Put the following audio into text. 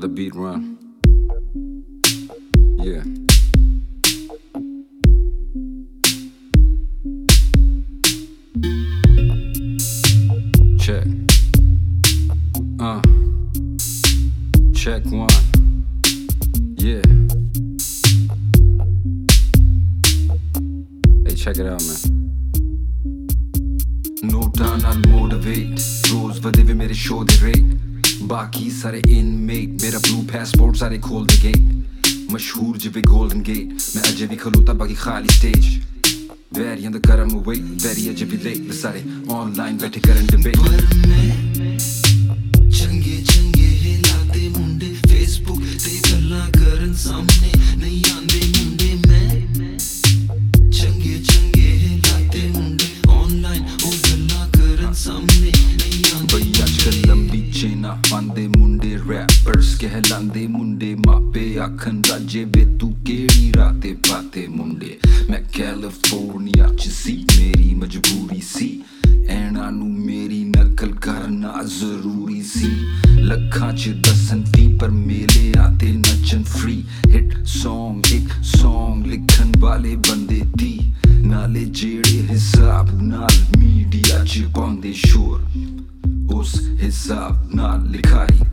the beat run. Yeah. Check. Check one. Yeah. Hey, check it out, man. नोटा नाल motivate रोज वधे वे मेरे शो दे रेट बाकी सारे इनमेट मेरा ब्लू पैसपोर्ट सारे खोल दे गेट मशहूर जिवे गोल्डन गेट मैं अजे भी खलोता बाकी खाली स्टेज वैरियन द करम वेट वैरी अजे भी लेट वे सारे ऑनलाइन बैठे करन डिबेट चंगे चंगे हिलाते मुंडे फेसबुक ते गल्लां करन सामने नहीं आंदे मुंडे मैं चंगे चंगे हिलाते मुंडे ऑनलाइन ओ गल्लां करन सामने नहीं आंदे बई आजकल लंबी चेना पांदे मुंडे रैपर्स कहलांदे मुंडे मापे आखन राजे वे तू केड़ी राते पाते मुंडे मैं कैलिफोर्निया च सी मेरी मजबूरी सी ऐना नू मेरी नकल करना जरूरी सी लखां च दसन फी पर मेले आते नचन फ्री हिट सॉन्ग एक सॉन्ग लिखन वाले बंदे दी नाले जेड़े हिसाब नाल मीडिया च पांदे शोर उस हिसाब नाल लिखाई